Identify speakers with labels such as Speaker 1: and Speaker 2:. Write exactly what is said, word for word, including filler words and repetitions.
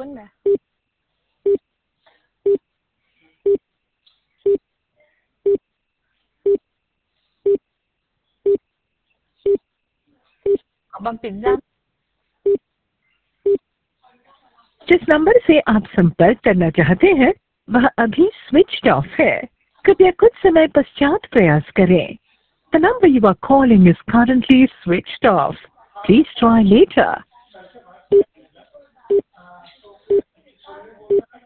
Speaker 1: bunda. Có bằng tiếng Giang.
Speaker 2: जिस number से आप संपर्क करना चाहते हैं वह अभी स्विच्ड ऑफ है। कृपया कुछ समय पश्चात प्रयास करें। The number you are calling is currently switched off. Please try later.